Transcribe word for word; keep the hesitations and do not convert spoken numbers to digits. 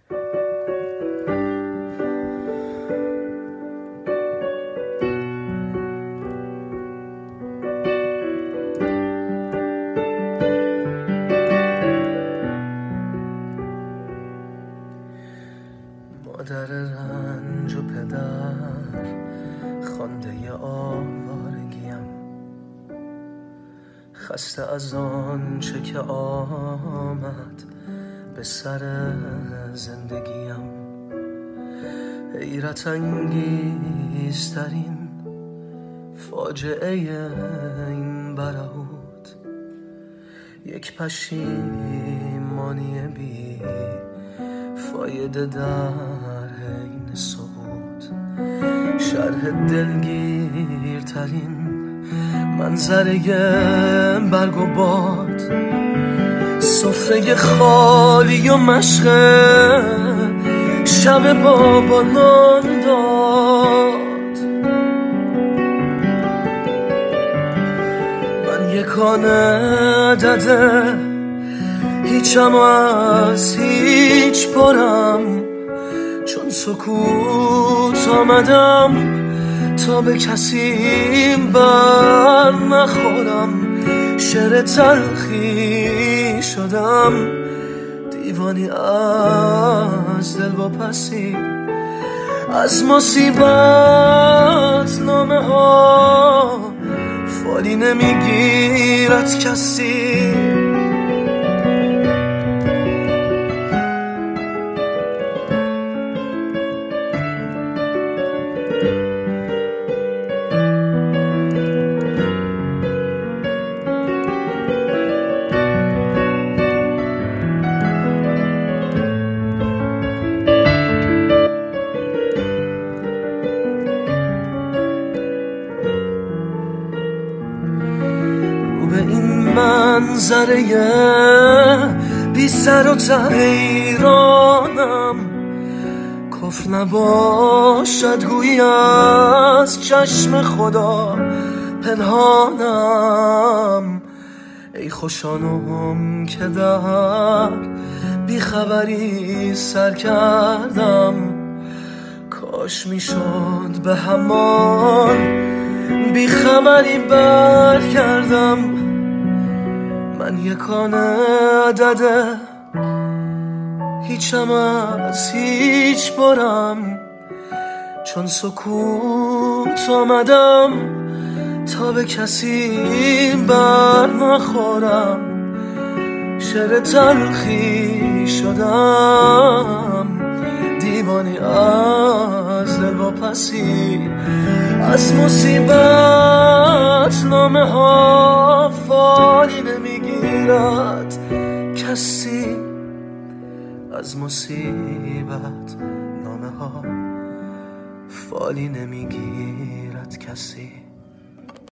مادر رنج و پدر خوانده آوارگیم، خسته از آن چه که آمد به سر زندگیم. حیرت انگیزترین فاجعه این برهوت، یک پشیمانی بی فایده در حین سقوط. شرح دلگیرترین منظره برگ و باد، سفره خالی و مشق شب بابا نان داد. من یکانه دده هیچم از هیچ پرم، چون سکوت آمدم تا به کسی بر نخورم. شعر تلخی شدم، دیوانی از دل و پسی، از مصیبت نامه ها فالی نمیگیرد کسی. به این منظره بی سر و ته ایرانم، کفر نباشد گویی از چشم خدا پنهانم. ای خوشانم که در بی خبری سر کردم، کاش میشد به همان بی خبری برگردم. من یکانه دده هیچم از هیچ برم، چون سکوت آمدم تا به کسی بر نخورم. شعر تلخی شدم، دیوانی از دل و پسی، از مصیبت نامه ها فالی نمیگیرد کسی. از مصیبت نامه ها فالی نمیگیرد کسی.